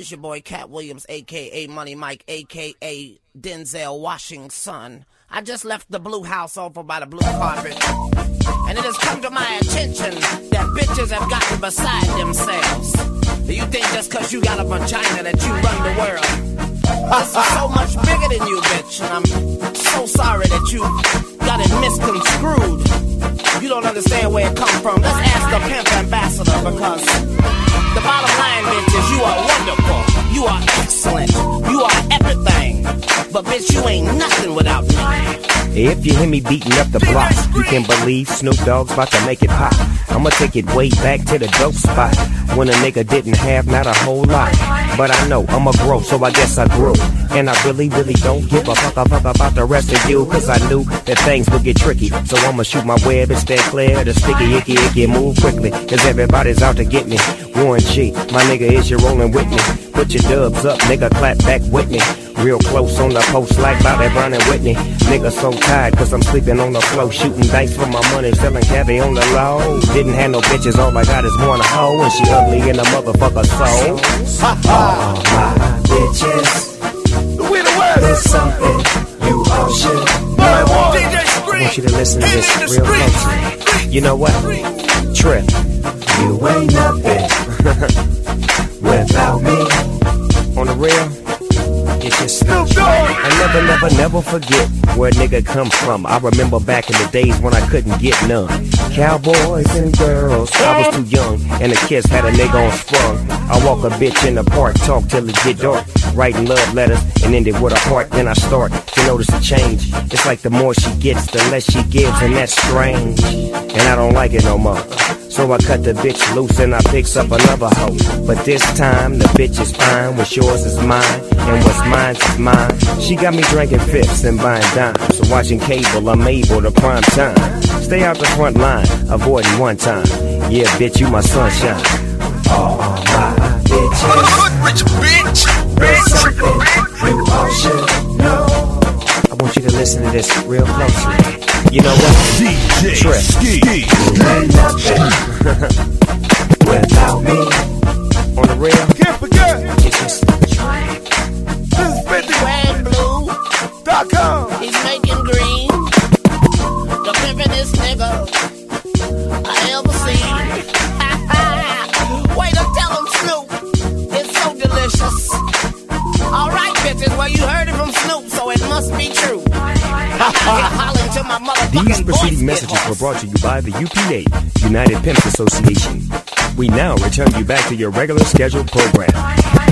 It's your boy Cat Williams, a.k.a. Money Mike, a.k.a. Denzel Washington. I just left the blue house over by the blue carpet, and it has come to my attention that bitches have gotten beside themselves. Do you think just because you got a vagina that you run the world? This is so much bigger than you, bitch, and I'm so sorry that you got it misconstrued. You don't understand where it come from. Let's ask the pimp ambassador, because the bottom line, bitch, is you are wonderful. You are excellent. You are everything. But bitch, you ain't nothing without me. If you hear me beating up the blocks, you can believe Snoop Dogg's about to make it pop. I'ma take it way back to the dope spot, when a nigga didn't have not a whole lot. But I know I'ma grow, so I guess I grew. And I really don't give a fuck about the rest of you, cause I knew that things would get tricky. So I'ma shoot my web and stay clear the sticky, icky, move quickly, cause everybody's out to get me. Warren G, my nigga, is you rolling with me? Put your dubs up, nigga, clap back with me. Real close on the post like Bobby Brown and Whitney. Nigga so tired cause I'm sleeping on the floor, shooting dice for my money, selling cabbie on the low. Didn't have no bitches, all I got is one hoe, and she ugly in a motherfucker soul. All my bitches, we the West. There's something you all should know. I want you to listen to this real closely. You know what? Trip, you ain't nothing without me. On the real, it's just Snoop Dogg. I never forget where a nigga come from. I remember back in the days when I couldn't get none. Cowboys and girls, I was too young, and a kiss had a nigga on sprung. I walk a bitch in the park, talk till it get dark, writing love letters and end it with a heart. Then I start to notice a change. It's like the more she gets, the less she gives, and that's strange. And I don't like it no more. So I cut the bitch loose and I picks up another hoe. But this time the bitch is fine, what's yours is mine, and what's mine is mine. She got me drinking fifths and buying dimes, so watching cable I'm able to prime time. Stay out the front line, avoiding one time. Yeah, bitch, you my sunshine. All my bitches, Rich bitch, there's something you all should know. I want you to listen to this real closely. You know what? DJ Trip. Ski. You ain't nothing without me. On the real, Can't forget, it's just this is 50 Red blue, he's making green. The pimpin' this nigga I ever seen. Wait to tell him, Snoop, it's so delicious. Alright, bitches, well, you heard it from Snoop, so it must be true. These preceding messages were brought to you by the UPA, United Pimps Association. We now return you back to your regular scheduled program.